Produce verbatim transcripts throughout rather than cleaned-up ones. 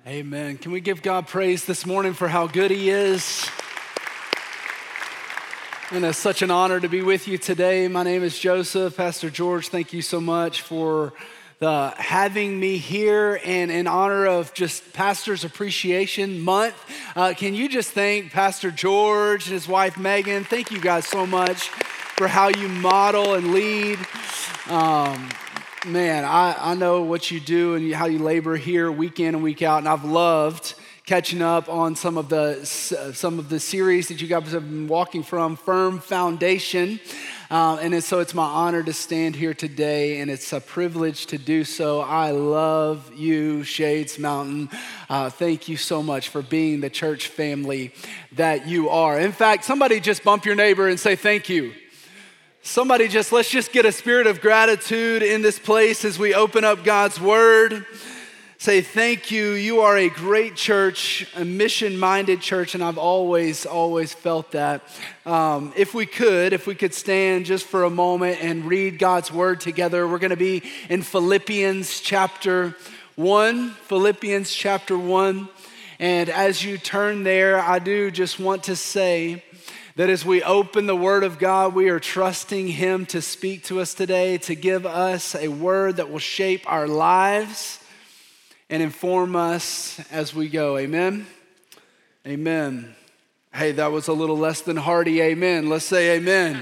Amen. Can we give God praise this morning for how good he is? And it's such an honor to be with you today. My name is Joseph. Pastor George, thank you so much for the having me here, and in honor of just Pastor's Appreciation Month. Uh, can you just thank Pastor George and his wife Megan? Thank you guys so much for how you model and lead. Um, Man, I, I know what you do and how you labor here week in and week out, and I've loved catching up on some of the some of the series that you guys have been walking from, Firm Foundation. Uh, and so it's my honor to stand here today, and it's a privilege to do so. I love you, Shades Mountain. Uh, thank you so much for being the church family that you are. In fact, somebody just bump your neighbor and say thank you. Somebody just, let's just get a spirit of gratitude in this place as we open up God's word. Say thank you. You are a great church, a mission-minded church, and I've always, always felt that. Um, if we could, if we could stand just for a moment and read God's word together, we're going to be in Philippians chapter one, Philippians chapter one. And as you turn there, I do just want to say that as we open the Word of God, we are trusting Him to speak to us today, to give us a word that will shape our lives and inform us as we go. Amen? Amen. Hey, that was a little less than hearty amen. Let's say amen.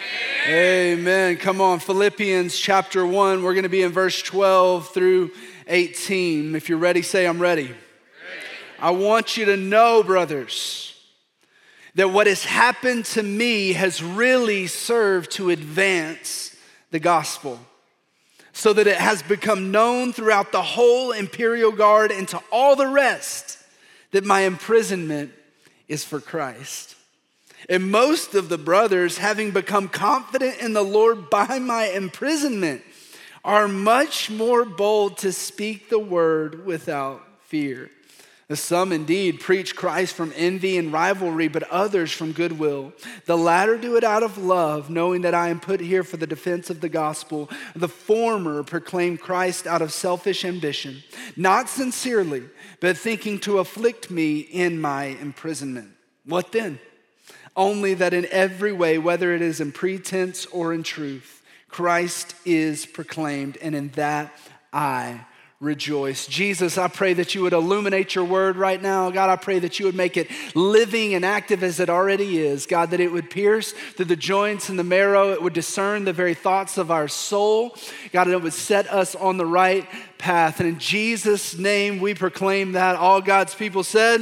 Amen. Amen. Come on, Philippians chapter one. We're going to be in verse twelve through eighteen. If you're ready, say I'm ready. ready. I want you to know, brothers, that what has happened to me has really served to advance the gospel, so that it has become known throughout the whole imperial guard and to all the rest that my imprisonment is for Christ. And most of the brothers, having become confident in the Lord by my imprisonment, are much more bold to speak the word without fear. Some indeed preach Christ from envy and rivalry, but others from goodwill. The latter do it out of love, knowing that I am put here for the defense of the gospel. The former proclaim Christ out of selfish ambition, not sincerely, but thinking to afflict me in my imprisonment. What then? Only that in every way, whether it is in pretense or in truth, Christ is proclaimed, and in that I rejoice. Jesus, I pray that you would illuminate your word right now. God, I pray that you would make it living and active as it already is. God, that it would pierce through the joints and the marrow. It would discern the very thoughts of our soul. God, and it would set us on the right path. And in Jesus' name, we proclaim that. All God's people said,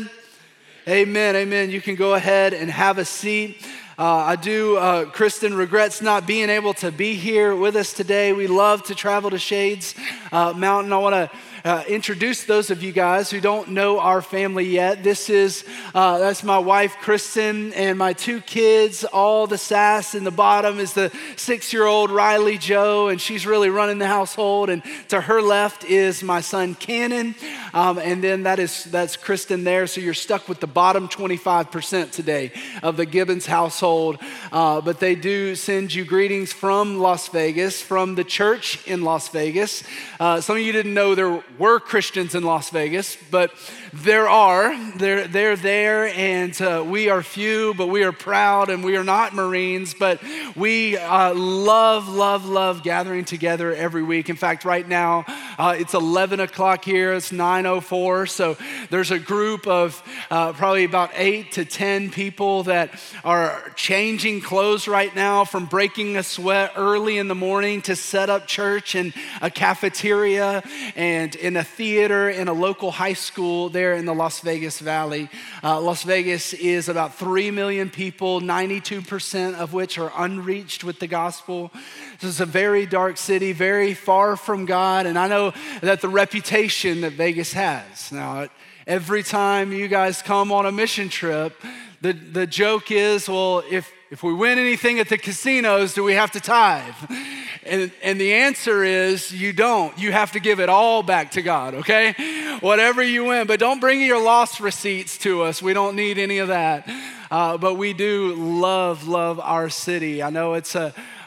amen, amen. You can go ahead and have a seat. Uh, I do, uh, Kristen regrets not being able to be here with us today. We love to travel to Shades uh, Mountain. I want to uh, introduce those of you guys who don't know our family yet. This is, uh, that's my wife, Kristen, and my two kids. All the sass in the bottom is the six-year-old Riley Joe, and she's really running the household. And to her left is my son, Cannon, um, and then that is that's Kristen there. So you're stuck with the bottom twenty-five percent today of the Gibbons household. Uh, but they do send you greetings from Las Vegas, from the church in Las Vegas. Uh, some of you didn't know there were Christians in Las Vegas, but there are. They're, they're there, and uh, we are few, but we are proud, and we are not Marines, but we uh, love, love, love gathering together every week. In fact, right now, uh, it's eleven o'clock here. It's nine oh four, so there's a group of uh, probably about eight to ten people that are changing clothes right now, from breaking a sweat early in the morning to set up church in a cafeteria and in a theater in a local high school there in the Las Vegas Valley. Uh, Las Vegas is about three million people, ninety-two percent of which are unreached with the gospel. This is a very dark city, very far from God, and I know that the reputation that Vegas has. Now, every time you guys come on a mission trip, the, the joke is, well, if, if we win anything at the casinos, do we have to tithe? And, and the answer is you don't. You have to give it all back to God, okay? Whatever you win, but don't bring your lost receipts to us. We don't need any of that. Uh, but we do love, love our city. I know it's a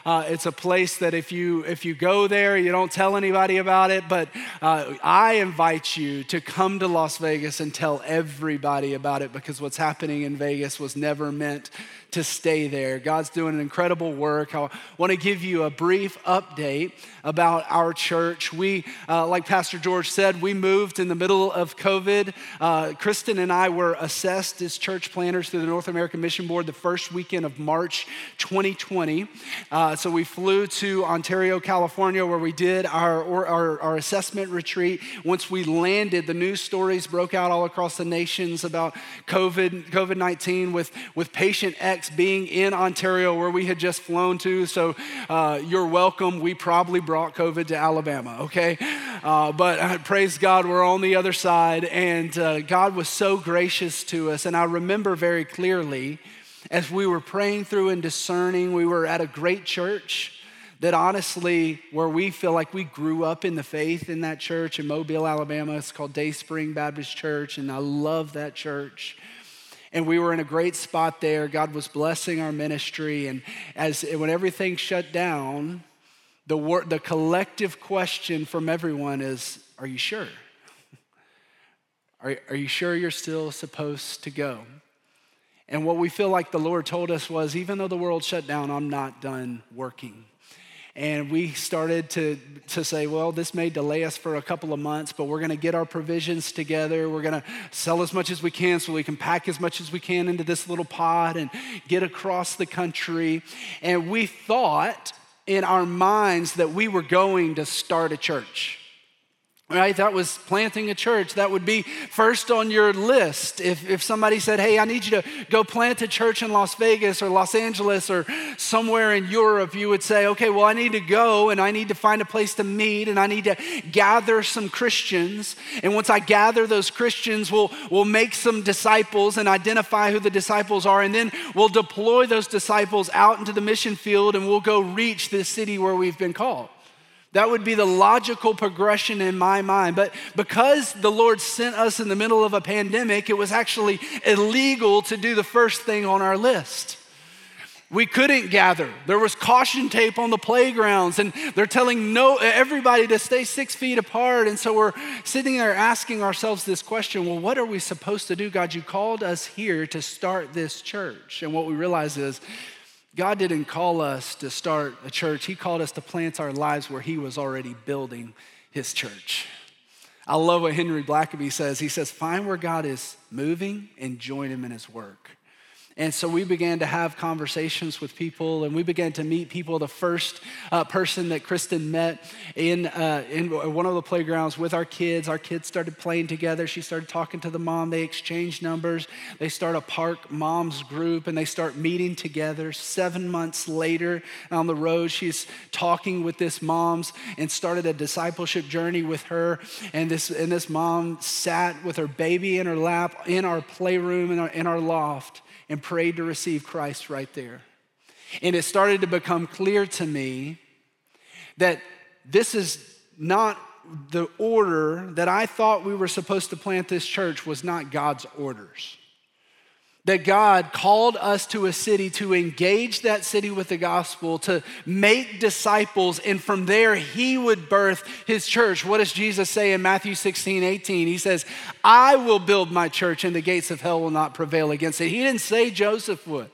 Uh, it's a place that if you if you go there, you don't tell anybody about it. But uh, I invite you to come to Las Vegas and tell everybody about it, because what's happening in Vegas was never meant to stay there. God's doing an incredible work. I want to give you a brief update about our church. We, uh, like Pastor George said, we moved in the middle of COVID. Uh, Kristen and I were assessed as church planters through the North American Mission Board the first weekend of March twenty twenty. Uh, so we flew to Ontario, California, where we did our, or, our, our assessment retreat. Once we landed, the news stories broke out all across the nations about COVID, COVID nineteen with, with patient X being in Ontario, where we had just flown to. So uh, you're welcome. We probably brought COVID to Alabama, okay? Uh, but uh, praise God, we're on the other side. And uh, God was so gracious to us. And I remember very clearly, as we were praying through and discerning, we were at a great church that honestly, where we feel like we grew up in the faith in that church in Mobile, Alabama. It's called Dayspring Baptist Church, and I love that church. And we were in a great spot there. God was blessing our ministry. And as when everything shut down, the wor- the collective question from everyone is, are you sure? Are, are you sure you're still supposed to go? And what we feel like the Lord told us was, even though the world shut down, I'm not done working. And we started to, to say, well, this may delay us for a couple of months, but we're gonna get our provisions together. We're gonna sell as much as we can so we can pack as much as we can into this little pod and get across the country. And we thought in our minds that we were going to start a church. Right, that was planting a church. That would be first on your list. If, if somebody said, hey, I need you to go plant a church in Las Vegas or Los Angeles or somewhere in Europe, you would say, okay, well, I need to go and I need to find a place to meet and I need to gather some Christians. And once I gather those Christians, we'll, we'll make some disciples and identify who the disciples are. And then we'll deploy those disciples out into the mission field and we'll go reach this city where we've been called. That would be the logical progression in my mind. But because the Lord sent us in the middle of a pandemic, it was actually illegal to do the first thing on our list. We couldn't gather. There was caution tape on the playgrounds, and they're telling no everybody to stay six feet apart. And so we're sitting there asking ourselves this question, well, what are we supposed to do? God, you called us here to start this church. And what we realize is, God didn't call us to start a church. He called us to plant our lives where he was already building his church. I love what Henry Blackaby says. He says, find where God is moving and join him in his work. And so we began to have conversations with people, and we began to meet people. The first uh, person that Kristen met in, uh, in one of the playgrounds with our kids, our kids started playing together. She started talking to the mom. They exchanged numbers. They start a Park Moms group, and they start meeting together. Seven months later, on the road, she's talking with this moms and started a discipleship journey with her. And this, and this mom sat with her baby in her lap in our playroom, in our, in our loft, and prayed to receive Christ right there. And it started to become clear to me that this is not the order that I thought we were supposed to plant this church was not God's orders. That God called us to a city to engage that city with the gospel, to make disciples, and from there he would birth his church. What does Jesus say in Matthew sixteen, eighteen? He says, I will build my church and the gates of hell will not prevail against it. He didn't say Joseph would.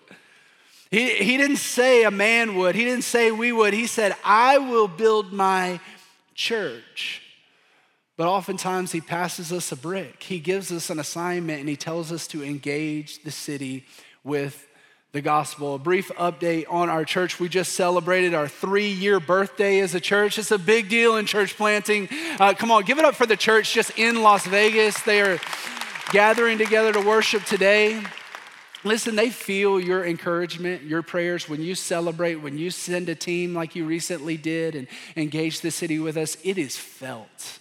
He, he didn't say a man would. He didn't say we would. He said, I will build my church. But oftentimes he passes us a brick. He gives us an assignment and he tells us to engage the city with the gospel. A brief update on our church. We just celebrated our three-year birthday as a church. It's a big deal in church planting. Uh, come on, give it up for the church just in Las Vegas. They are gathering together to worship today. Listen, they feel your encouragement, your prayers when you celebrate, when you send a team like you recently did and engage the city with us. It is felt.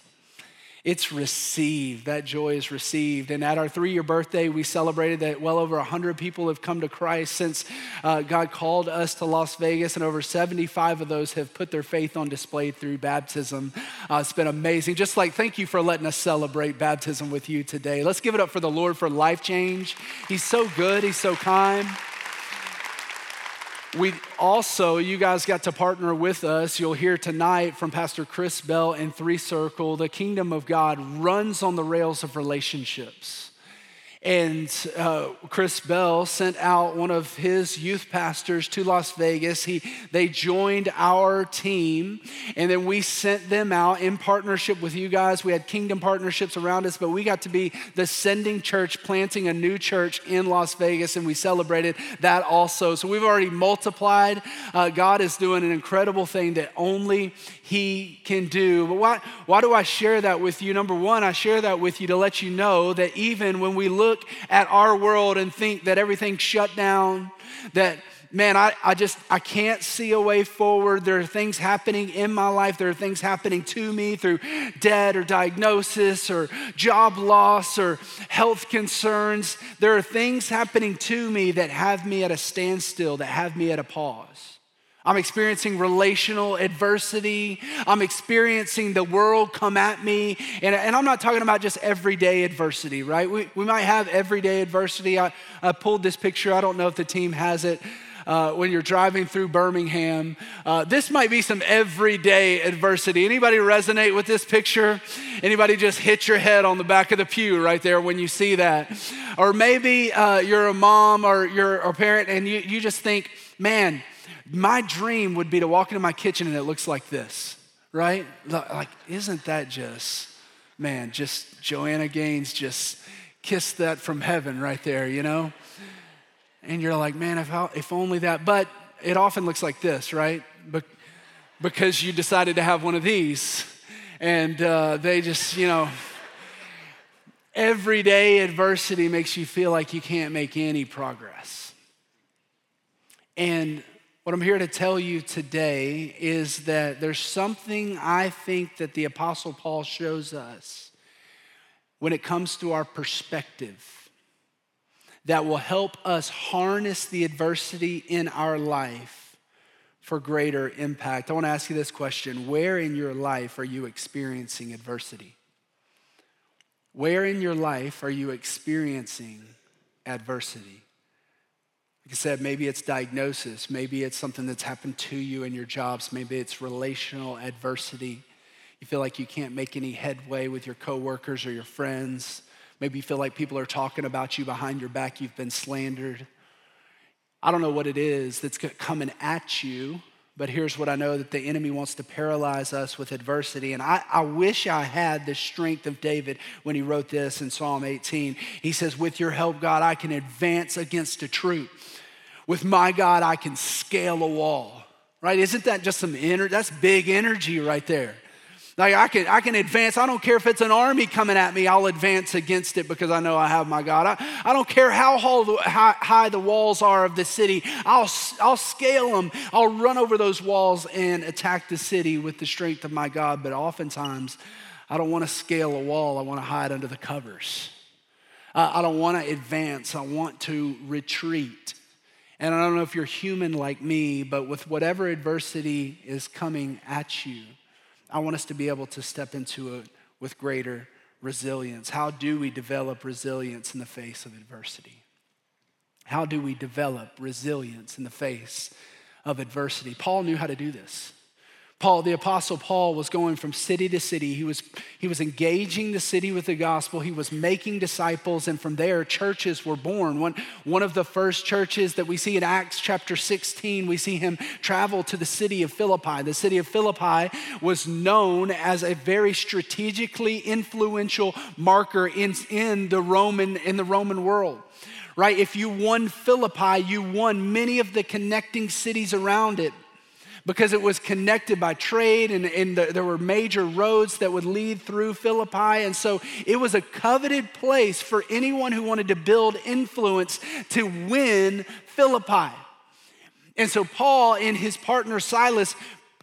It's received. That joy is received. And at our three-year birthday, we celebrated that well over one hundred people have come to Christ since uh, God called us to Las Vegas, and over seventy-five of those have put their faith on display through baptism. Uh, it's been amazing. Just like, thank you for letting us celebrate baptism with you today. Let's give it up for the Lord for life change. He's so good. He's so kind. We also, you guys got to partner with us. You'll hear tonight from Pastor Chris Bell and Three Circle. The kingdom of God runs on the rails of relationships. And uh, Chris Bell sent out one of his youth pastors to Las Vegas. He, they joined our team, and then we sent them out in partnership with you guys. We had kingdom partnerships around us, but we got to be the sending church, planting a new church in Las Vegas, and we celebrated that also. So we've already multiplied. Uh, God is doing an incredible thing that only He can do. But why, why do I share that with you? Number one, I share that with you to let you know that even when we look at our world and think that everything's shut down, that man, I, I just, I can't see a way forward. There are things happening in my life. There are things happening to me through debt or diagnosis or job loss or health concerns. There are things happening to me that have me at a standstill, that have me at a pause. I'm experiencing relational adversity. I'm experiencing the world come at me. And, and I'm not talking about just everyday adversity, right? We, we might have everyday adversity. I, I pulled this picture. I don't know if the team has it. Uh, when you're driving through Birmingham, uh, this might be some everyday adversity. Anybody resonate with this picture? Anybody just hit your head on the back of the pew right there when you see that? Or maybe uh, you're a mom or you're a parent and you, you just think, man, my dream would be to walk into my kitchen and it looks like this, right? Like, isn't that just, man, just Joanna Gaines just kissed that from heaven right there, you know? And you're like, man, if, I, if only that. But it often looks like this, right? Be- because you decided to have one of these. And uh, they just, you know, everyday adversity makes you feel like you can't make any progress. And what I'm here to tell you today is that there's something I think that the Apostle Paul shows us when it comes to our perspective that will help us harness the adversity in our life for greater impact. I want to ask you this question. Where in your life are you experiencing adversity? Where in your life are you experiencing adversity? Like I said, maybe it's diagnosis. Maybe it's something that's happened to you in your jobs. Maybe it's relational adversity. You feel like you can't make any headway with your coworkers or your friends. Maybe you feel like people are talking about you behind your back. You've been slandered. I don't know what it is that's coming at you, but here's what I know, that the enemy wants to paralyze us with adversity. And I, I wish I had the strength of David when he wrote this in Psalm eighteen. He says, with your help, God, I can advance against a troop. With my God, I can scale a wall, right? Isn't that just some energy? That's big energy right there. Like I can, I can advance. I don't care if it's an army coming at me, I'll advance against it because I know I have my God. I, I don't care how high, high the walls are of the city. I'll, I'll scale them. I'll run over those walls and attack the city with the strength of my God. But oftentimes, I don't want to scale a wall. I want to hide under the covers. Uh, I don't want to advance. I want to retreat. And I don't know if you're human like me, but with whatever adversity is coming at you, I want us to be able to step into it with greater resilience. How do we develop resilience in the face of adversity? How do we develop resilience in the face of adversity? Paul knew how to do this. Paul, the Apostle Paul, was going from city to city. He was, he was engaging the city with the gospel. He was making disciples, and from there, churches were born. One, one of the first churches that we see in Acts chapter sixteen, we see him travel to the city of Philippi. The city of Philippi was known as a very strategically influential marker in, in, the Roman, in the Roman world. Right? If you won Philippi, you won many of the connecting cities around it, because it was connected by trade, and, and the, there were major roads that would lead through Philippi. And so it was a coveted place for anyone who wanted to build influence to win Philippi. And so Paul and his partner Silas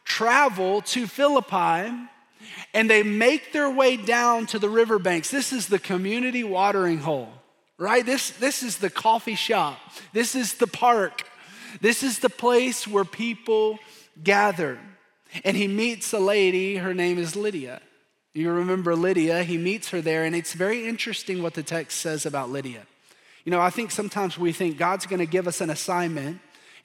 travel to Philippi, and they make their way down to the riverbanks. This is the community watering hole, right? This, this is the coffee shop. This is the park. This is the place where people gather. And he meets a lady, her name is Lydia. You remember Lydia, he meets her there, and it's very interesting what the text says about Lydia. You know, I think sometimes we think God's gonna give us an assignment,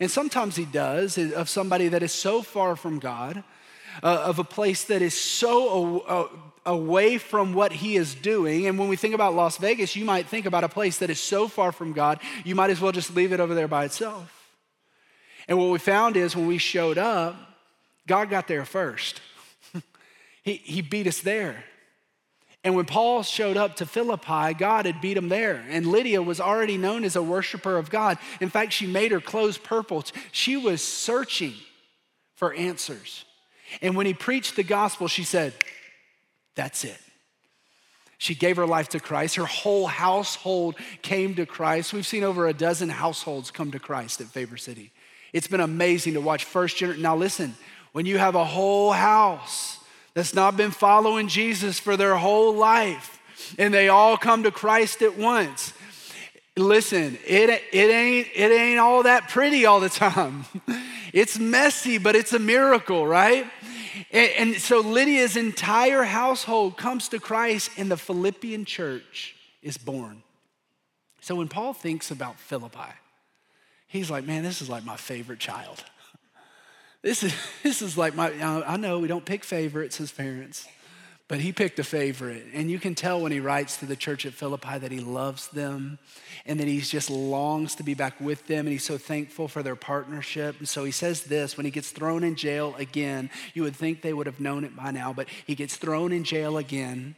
And sometimes he does, of somebody that is so far from God, uh, of a place that is so uh, away from what he is doing. And when we think about Las Vegas, you might think about a place that is so far from God, you might as well just leave it over there by itself. And what we found is when we showed up, God got there first. he, he beat us there. And when Paul showed up to Philippi, God had beat him there. And Lydia was already known as a worshiper of God. In fact, she made her clothes purple. She was searching for answers. And when he preached the gospel, she said, that's it. She gave her life to Christ. Her whole household came to Christ. We've seen over a dozen households come to Christ at Favor City. It's been amazing to watch first generation. Now listen, when you have a whole house that's not been following Jesus for their whole life, and they all come to Christ at once. Listen, it, it, ain't, it ain't all that pretty all the time. It's messy, but it's a miracle, right? And, and so Lydia's entire household comes to Christ, and the Philippian church is born. So when Paul thinks about Philippi, he's like, man, this is like my favorite child. This is, this is like my, I know we don't pick favorites as parents, but he picked a favorite. And you can tell when he writes to the church at Philippi that he loves them and that he just longs to be back with them. And he's so thankful for their partnership. And so he says this, when he gets thrown in jail again, you would think they would have known it by now, but he gets thrown in jail again.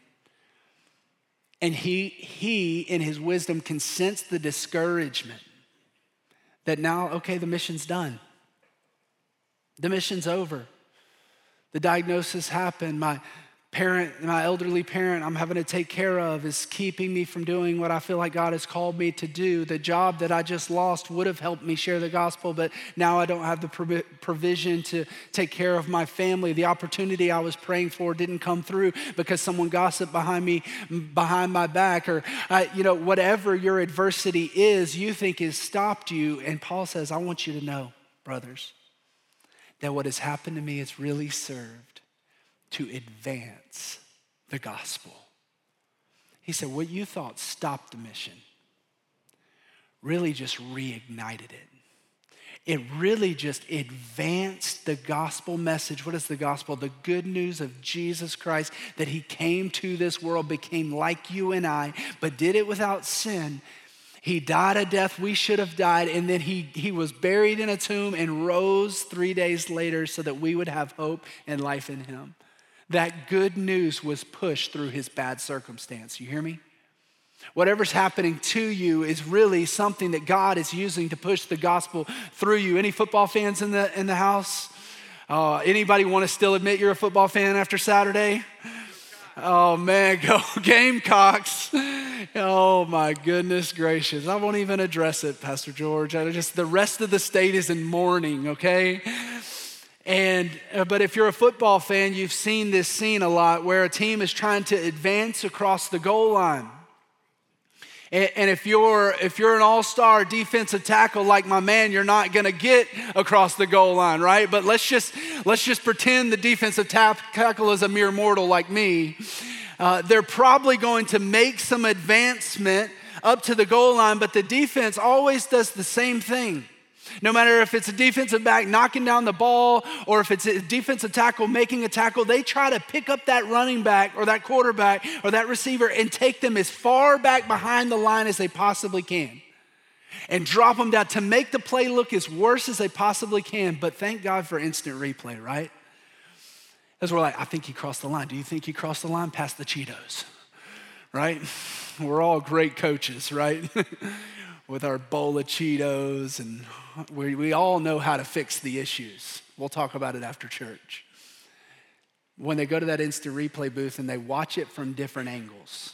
And he, he in his wisdom can sense the discouragement that now, okay, the mission's done. The mission's over. The diagnosis happened. My parent, my elderly parent I'm having to take care of is keeping me from doing what I feel like God has called me to do. The job that I just lost would have helped me share the gospel, but now I don't have the provision to take care of my family. The opportunity I was praying for didn't come through because someone gossiped behind me, behind my back, or uh, you know, whatever your adversity is, you think has stopped you. And Paul says, I want you to know, brothers, that what has happened to me has really served to advance the gospel. He said, what you thought stopped the mission really just reignited it. It really just advanced the gospel message. What is the gospel? The good news of Jesus Christ, that he came to this world, became like you and I, but did it without sin. He died a death we should have died, and then he, he was buried in a tomb and rose three days later so that we would have hope and life in him. That good news was pushed through his bad circumstance. You hear me? Whatever's happening to you is really something that God is using to push the gospel through you. Any football fans in the, in the house? Uh, anybody want to still admit you're a football fan after Saturday? Oh man, go Gamecocks. Oh my goodness gracious. I won't even address it, Pastor George. I just, the rest of the state is in mourning, okay? And, uh, but if you're a football fan, you've seen this scene a lot where a team is trying to advance across the goal line. And, and if you're if you're an all-star defensive tackle like my man, you're not gonna get across the goal line, right? But let's just let's just pretend the defensive tackle is a mere mortal like me. Uh, they're probably going to make some advancement up to the goal line, but the defense always does the same thing. No matter if it's a defensive back knocking down the ball or if it's a defensive tackle making a tackle, they try to pick up that running back or that quarterback or that receiver and take them as far back behind the line as they possibly can and drop them down to make the play look as worse as they possibly can. But thank God for instant replay, right? Because we're like, I think he crossed the line. Do you think he crossed the line? Past the Cheetos, right? We're all great coaches, right? With our bowl of Cheetos, and we, we all know how to fix the issues. We'll talk about it after church. When they go to that instant replay booth and they watch it from different angles,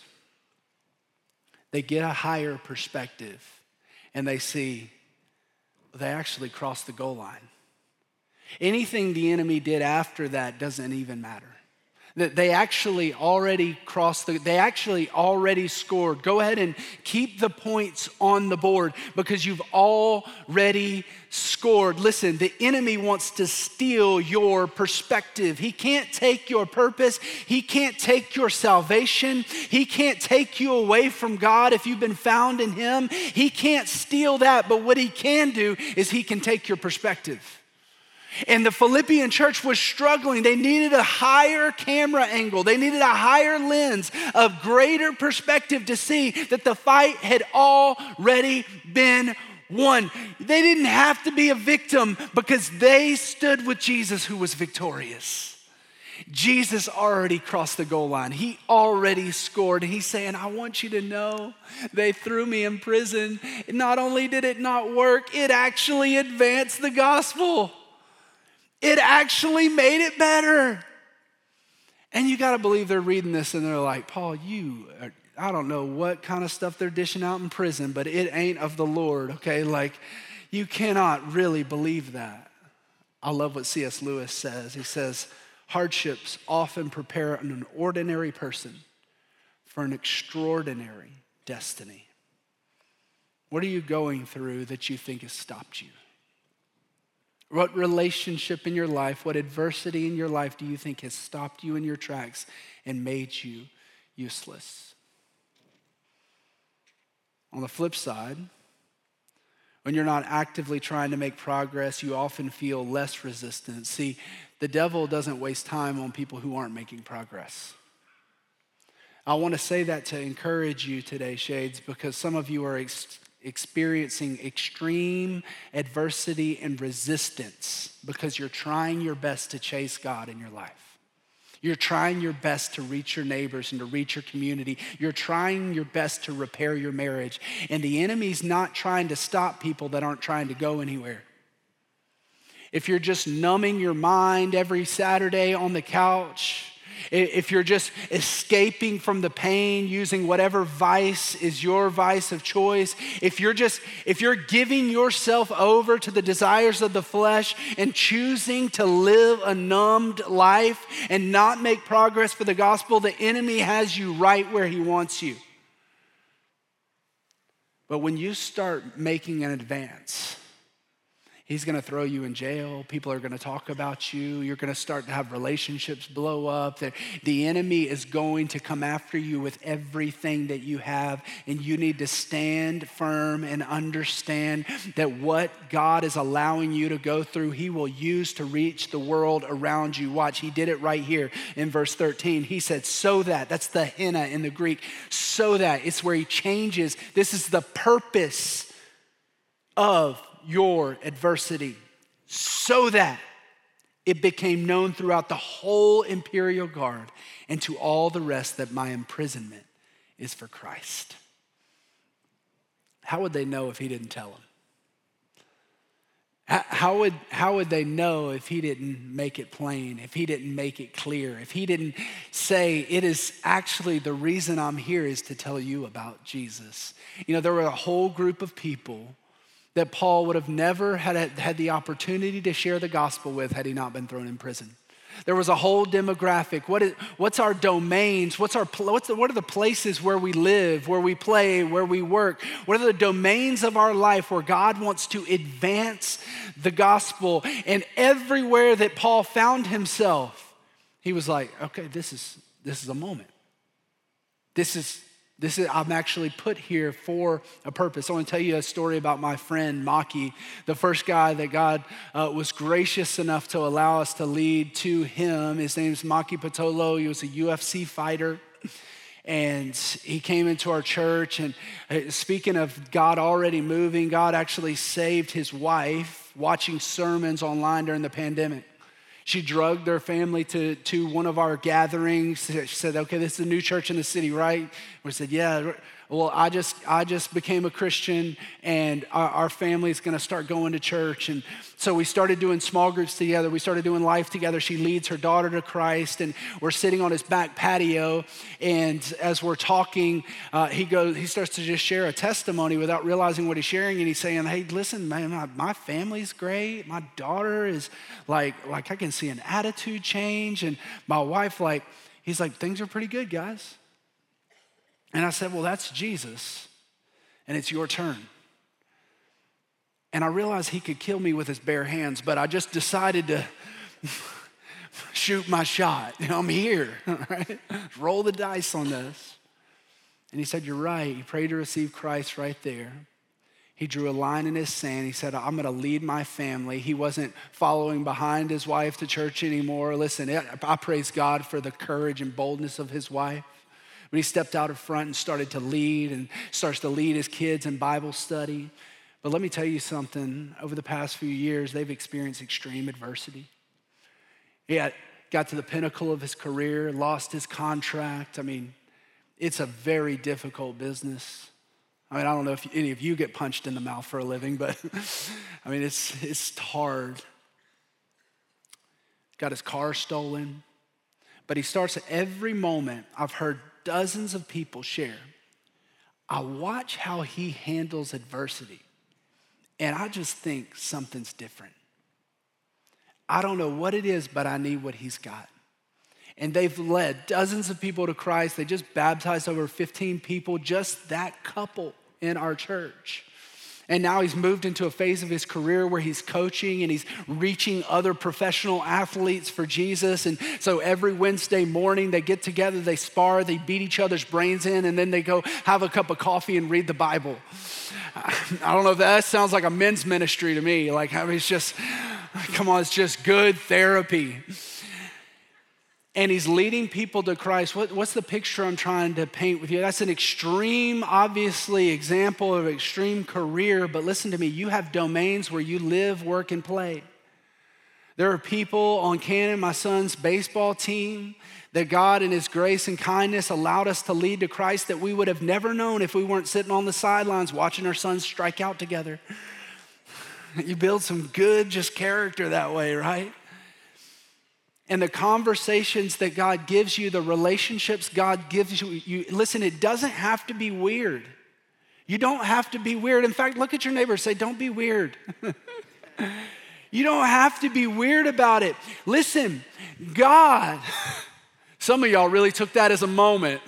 they get a higher perspective and they see they actually crossed the goal line. Anything the enemy did after that doesn't even matter. That they actually already crossed the, they actually already scored. Go ahead and keep the points on the board because you've already scored. Listen, the enemy wants to steal your perspective. He can't take your purpose. He can't take your salvation. He can't take you away from God if you've been found in him. He can't steal that, but what he can do is he can take your perspective. And the Philippian church was struggling. They needed a higher camera angle. They needed a higher lens of greater perspective to see that the fight had already been won. They didn't have to be a victim because they stood with Jesus who was victorious. Jesus already crossed the goal line. He already scored. He's saying, I want you to know they threw me in prison. Not only did it not work, it actually advanced the gospel. It actually made it better. And you got to believe they're reading this and they're like, Paul, you, are, I don't know what kind of stuff they're dishing out in prison, but it ain't of the Lord, okay? Like, you cannot really believe that. I love what C S Lewis says. He says, hardships often prepare an ordinary person for an extraordinary destiny. What are you going through that you think has stopped you? What relationship in your life, what adversity in your life do you think has stopped you in your tracks and made you useless? On the flip side, when you're not actively trying to make progress, you often feel less resistance. See, the devil doesn't waste time on people who aren't making progress. I want to say that to encourage you today, Shades, because some of you are ex- experiencing extreme adversity and resistance because you're trying your best to chase God in your life. You're trying your best to reach your neighbors and to reach your community. You're trying your best to repair your marriage. And the enemy's not trying to stop people that aren't trying to go anywhere. If you're just numbing your mind every Saturday on the couch, if you're just escaping from the pain using whatever vice is your vice of choice, if you're just, if you're giving yourself over to the desires of the flesh and choosing to live a numbed life and not make progress for the gospel, the enemy has you right where he wants you. But when you start making an advance, he's gonna throw you in jail. People are gonna talk about you. You're gonna start to have relationships blow up. The, the enemy is going to come after you with everything that you have, and you need to stand firm and understand that what God is allowing you to go through, he will use to reach the world around you. Watch, he did it right here in verse thirteen. He said, so that, that's the henna in the Greek, so that, it's where he changes. This is the purpose of your adversity, so that it became known throughout the whole imperial guard and to all the rest that my imprisonment is for Christ. How would they know if he didn't tell them? How would, how would they know if he didn't make it plain, if he didn't make it clear, if he didn't say, it is actually the reason I'm here is to tell you about Jesus? You know, there were a whole group of people that Paul would have never had, had the opportunity to share the gospel with had he not been thrown in prison. There was a whole demographic. What is, what's our domains? What's our, what's the, what are the places where we live, where we play, where we work? What are the domains of our life where God wants to advance the gospel? And everywhere that Paul found himself, he was like, okay, this is, this is a moment. This is, This is, I'm actually put here for a purpose. I want to tell you a story about my friend Maki, the first guy that God uh, was gracious enough to allow us to lead to him. His name's Maki Patolo. He was a U F C fighter. And he came into our church, and speaking of God already moving, God actually saved his wife watching sermons online during the pandemic. She drugged their family to, to one of our gatherings. She said, okay, this is a new church in the city, right? We said, yeah. well, I just I just became a Christian and our, our family is going to start going to church. And so we started doing small groups together. We started doing life together. She leads her daughter to Christ, and we're sitting on his back patio. And as we're talking, uh, he goes, he starts to just share a testimony without realizing what he's sharing. And he's saying, hey, listen, man, my, my family's great. My daughter is like, like I can see an attitude change. And my wife, like, he's like, things are pretty good, guys. And I said, well, that's Jesus, and it's your turn. And I realized he could kill me with his bare hands, but I just decided to shoot my shot. You know, I'm here, right? Roll the dice on this. And he said, you're right. He prayed to receive Christ right there. He drew a line in his sand. He said, I'm going to lead my family. He wasn't following behind his wife to church anymore. Listen, I praise God for the courage and boldness of his wife. When he stepped out in front and started to lead and starts to lead his kids in Bible study. But let me tell you something. Over the past few years, they've experienced extreme adversity. He had, got to the pinnacle of his career, lost his contract. I mean, it's a very difficult business. I mean, I don't know if any of you get punched in the mouth for a living, but I mean, it's it's hard. Got his car stolen. But he starts at every moment. I've heard dozens of people share. I watch how he handles adversity, and I just think something's different. I don't know what it is, but I need what he's got. And they've led dozens of people to Christ. They just baptized over fifteen people, just that couple in our church. And now he's moved into a phase of his career where he's coaching and he's reaching other professional athletes for Jesus. And so every Wednesday morning they get together, they spar, they beat each other's brains in, and then they go have a cup of coffee and read the Bible. I don't know if that sounds like a men's ministry to me. Like, I mean, it's just, come on, it's just good therapy. And he's leading people to Christ. What, what's the picture I'm trying to paint with you? That's an extreme, obviously, example of extreme career. But listen to me, you have domains where you live, work, and play. There are people on Cannon, my son's baseball team, that God in his grace and kindness allowed us to lead to Christ that we would have never known if we weren't sitting on the sidelines watching our sons strike out together. You build some good just character that way, right? And the conversations that God gives you, the relationships God gives you, you, listen, it doesn't have to be weird. You don't have to be weird. In fact, look at your neighbor and say, don't be weird. You don't have to be weird about it. Listen, God, some of y'all really took that as a moment.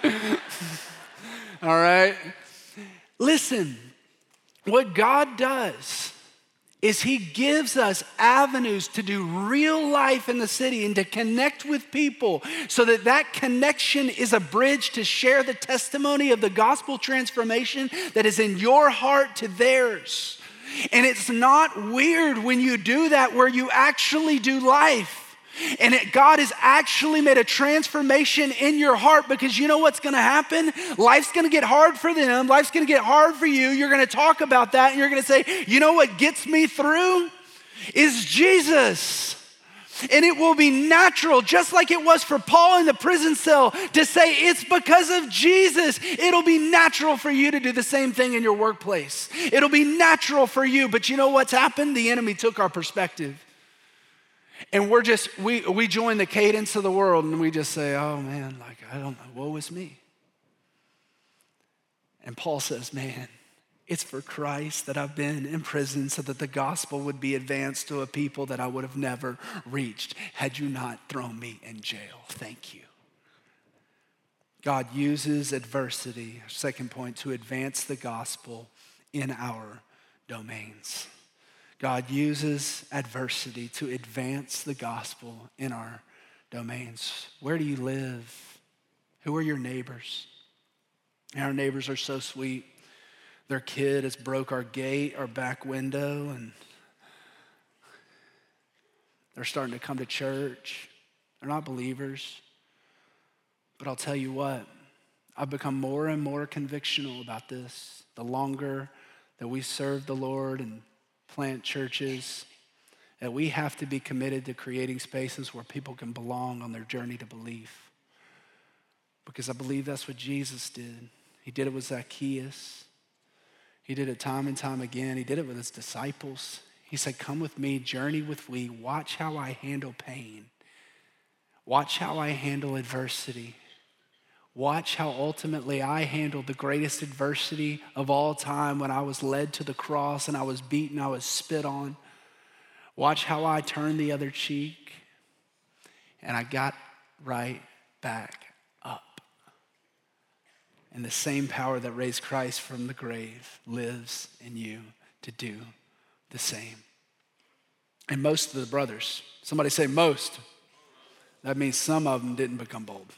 All right? Listen, what God does is he gives us avenues to do real life in the city and to connect with people so that that connection is a bridge to share the testimony of the gospel transformation that is in your heart to theirs. And it's not weird when you do that, where you actually do life. And it, God has actually made a transformation in your heart, because you know what's gonna happen? Life's gonna get hard for them. Life's gonna get hard for you. You're gonna talk about that and you're gonna say, you know what gets me through is Jesus. And it will be natural, just like it was for Paul in the prison cell, to say it's because of Jesus. It'll be natural for you to do the same thing in your workplace. It'll be natural for you, but you know what's happened? The enemy took our perspective. And we're just, we we join the cadence of the world and we just say, oh man, like, I don't know, woe is me. And Paul says, man, it's for Christ that I've been in prison so that the gospel would be advanced to a people that I would have never reached had you not thrown me in jail. Thank you. God uses adversity, second point, to advance the gospel in our domains. God uses adversity to advance the gospel in our domains. Where do you live? Who are your neighbors? And our neighbors are so sweet. Their kid has broke our gate, our back window, and they're starting to come to church. They're not believers. But I'll tell you what, I've become more and more convictional about this the longer that we serve the Lord and plant churches, that we have to be committed to creating spaces where people can belong on their journey to belief. Because I believe that's what Jesus did. He did it with Zacchaeus. He did it time and time again. He did it with his disciples. He said, come with me, journey with me, watch how I handle pain. Watch how I handle adversity. Watch how ultimately I handled the greatest adversity of all time when I was led to the cross and I was beaten, I was spit on. Watch how I turned the other cheek and I got right back up. And the same power that raised Christ from the grave lives in you to do the same. And most of the brothers, somebody say most. That means some of them didn't become bold.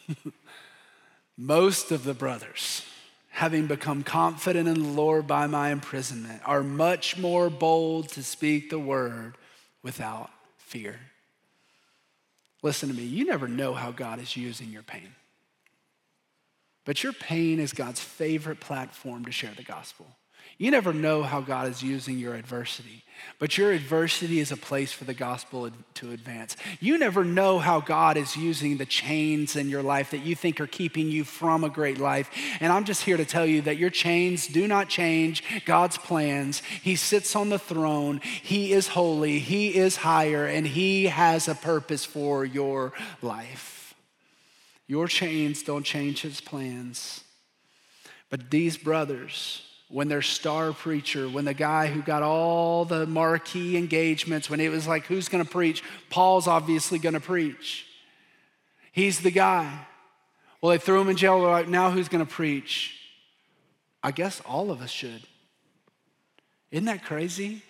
Most of the brothers, having become confident in the Lord by my imprisonment, are much more bold to speak the word without fear. Listen to me, you never know how God is using your pain. But your pain is God's favorite platform to share the gospel. You never know how God is using your adversity, but your adversity is a place for the gospel to advance. You never know how God is using the chains in your life that you think are keeping you from a great life. And I'm just here to tell you that your chains do not change God's plans. He sits on the throne. He is holy. He is higher, and he has a purpose for your life. Your chains don't change his plans. But these brothers, when their star preacher, when the guy who got all the marquee engagements, when it was like, who's gonna preach? Paul's obviously gonna preach. He's the guy. Well, they threw him in jail. They're like, now who's gonna preach? I guess all of us should. Isn't that crazy?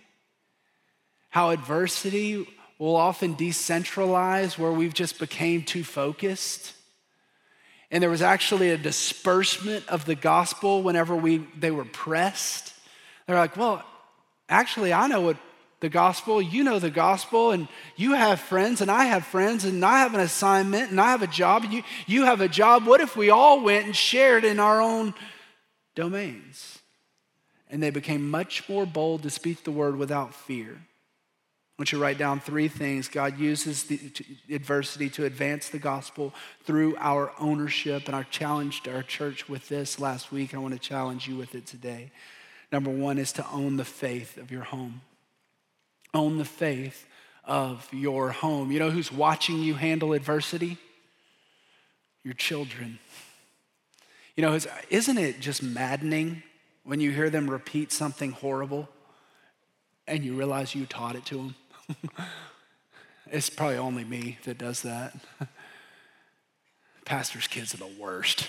How adversity will often decentralize where we've just became too focused. And there was actually a disbursement of the gospel whenever we they were pressed. They're like, well, actually, I know what the gospel, you know the gospel, and you have friends, and I have friends, and I have an assignment, and I have a job, and you, you have a job. What if we all went and shared in our own domains? And they became much more bold to speak the word without fear. I want you to write down three things. God uses the adversity to advance the gospel through our ownership. And I challenged our church with this last week. I want to challenge you with it today. Number one is to own the faith of your home. Own the faith of your home. You know who's watching you handle adversity? Your children. You know, isn't it just maddening when you hear them repeat something horrible and you realize you taught it to them? It's probably only me that does that. Pastor's kids are the worst.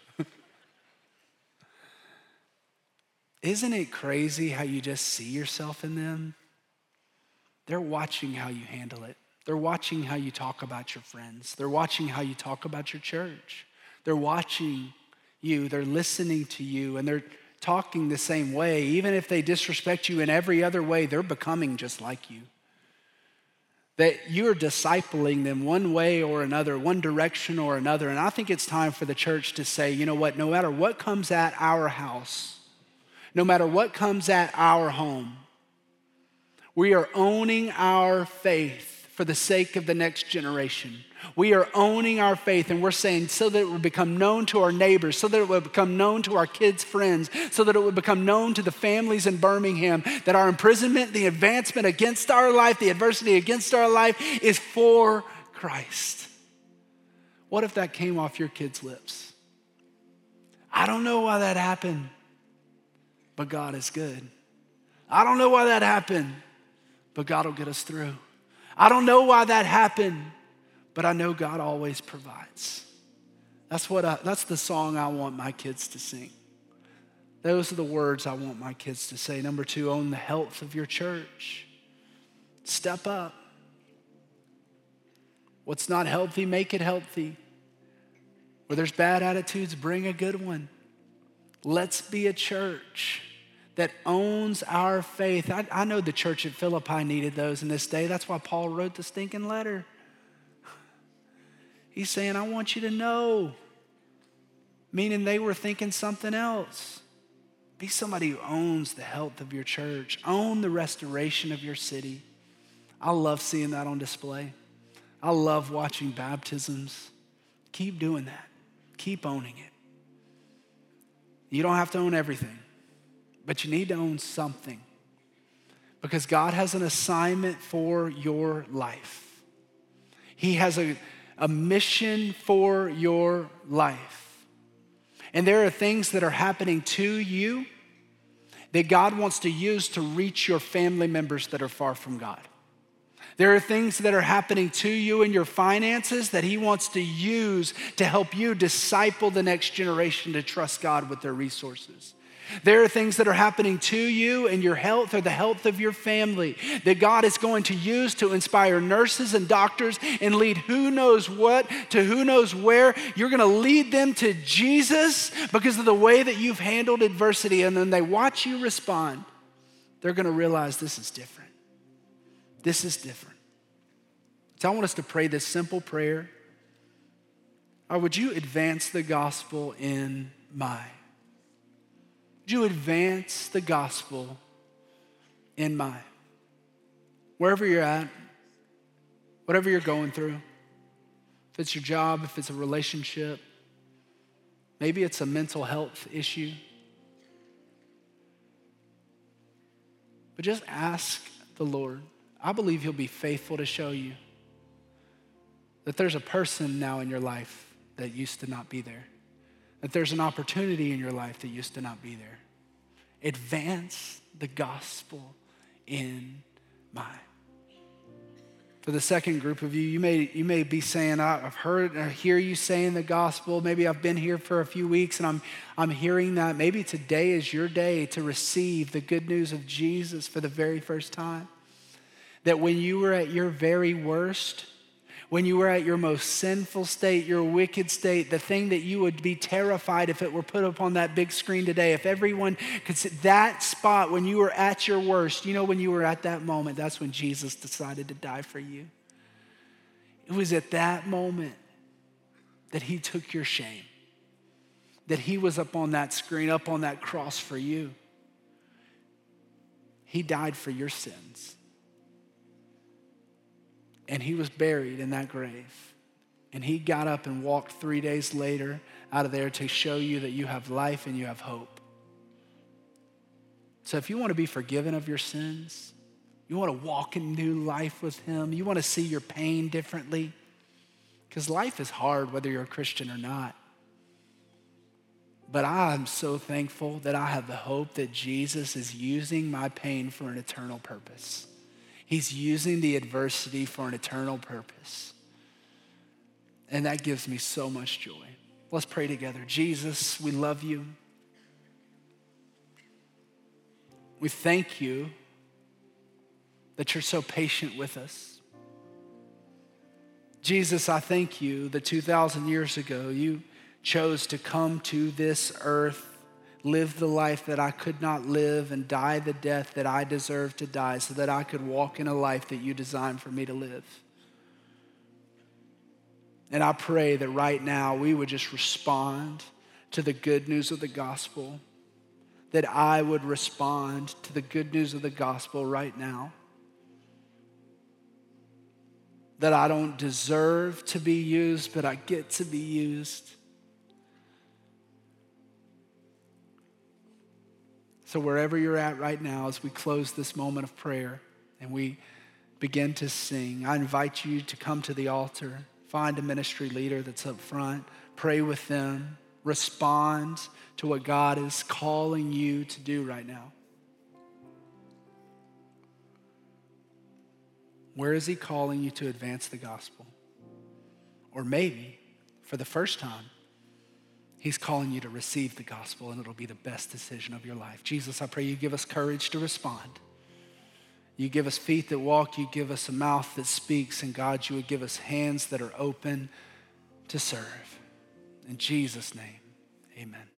Isn't it crazy how you just see yourself in them? They're watching how you handle it. They're watching how you talk about your friends. They're watching how you talk about your church. They're watching you. They're listening to you, and they're talking the same way. Even if they disrespect you in every other way, they're becoming just like you. That you're discipling them one way or another, one direction or another. And I think it's time for the church to say, you know what, no matter what comes at our house, no matter what comes at our home, we are owning our faith for the sake of the next generation. We are owning our faith, and we're saying so that it would become known to our neighbors, so that it would become known to our kids' friends, so that it would become known to the families in Birmingham that our imprisonment, the advancement against our life, the adversity against our life is for Christ. What if that came off your kids' lips? I don't know why that happened, but God is good. I don't know why that happened, but God will get us through. I don't know why that happened, but I know God always provides. That's what I, that's the song I want my kids to sing. Those are the words I want my kids to say. Number two, own the health of your church. Step up. What's not healthy, make it healthy. Where there's bad attitudes, bring a good one. Let's be a church that owns our faith. I, I know the church at Philippi needed those in this day. That's why Paul wrote the stinking letter. He's saying, I want you to know. Meaning they were thinking something else. Be somebody who owns the health of your church. Own the restoration of your city. I love seeing that on display. I love watching baptisms. Keep doing that. Keep owning it. You don't have to own everything, but you need to own something because God has an assignment for your life. He has a, a mission for your life. And there are things that are happening to you that God wants to use to reach your family members that are far from God. There are things that are happening to you in your finances that he wants to use to help you disciple the next generation to trust God with their resources. There are things that are happening to you in your health or the health of your family that God is going to use to inspire nurses and doctors and lead who knows what to who knows where. You're going to lead them to Jesus because of the way that you've handled adversity. And then they watch you respond. They're going to realize this is different. This is different. So I want us to pray this simple prayer. Or would you advance the gospel in my? Would you advance the gospel in my? Wherever you're at, whatever you're going through, if it's your job, if it's a relationship, maybe it's a mental health issue. But just ask the Lord. I believe he'll be faithful to show you that there's a person now in your life that used to not be there. That there's an opportunity in your life that used to not be there. Advance the gospel in my. For the second group of you, you may, you may be saying, I've heard or hear you saying the gospel. Maybe I've been here for a few weeks and I'm, I'm hearing that. Maybe today is your day to receive the good news of Jesus for the very first time. That when you were at your very worst, when you were at your most sinful state, your wicked state, the thing that you would be terrified if it were put up on that big screen today, if everyone could see that spot when you were at your worst, you know, when you were at that moment, that's when Jesus decided to die for you. It was at that moment that he took your shame, that he was up on that screen, up on that cross for you. He died for your sins. And he was buried in that grave. And he got up and walked three days later out of there to show you that you have life and you have hope. So if you want to be forgiven of your sins, you want to walk in new life with him, you want to see your pain differently, because life is hard whether you're a Christian or not. But I'm so thankful that I have the hope that Jesus is using my pain for an eternal purpose. He's using the adversity for an eternal purpose. And that gives me so much joy. Let's pray together. Jesus, we love you. We thank you that you're so patient with us. Jesus, I thank you that two thousand years ago, you chose to come to this earth, live the life that I could not live, and die the death that I deserved to die so that I could walk in a life that you designed for me to live. And I pray that right now we would just respond to the good news of the gospel, that I would respond to the good news of the gospel right now. That I don't deserve to be used, but I get to be used. So wherever you're at right now, as we close this moment of prayer and we begin to sing, I invite you to come to the altar, find a ministry leader that's up front, pray with them, respond to what God is calling you to do right now. Where is he calling you to advance the gospel? Or maybe, for the first time, he's calling you to receive the gospel, and it'll be the best decision of your life. Jesus, I pray you give us courage to respond. You give us feet that walk, you give us a mouth that speaks, and God, you would give us hands that are open to serve. In Jesus' name, amen.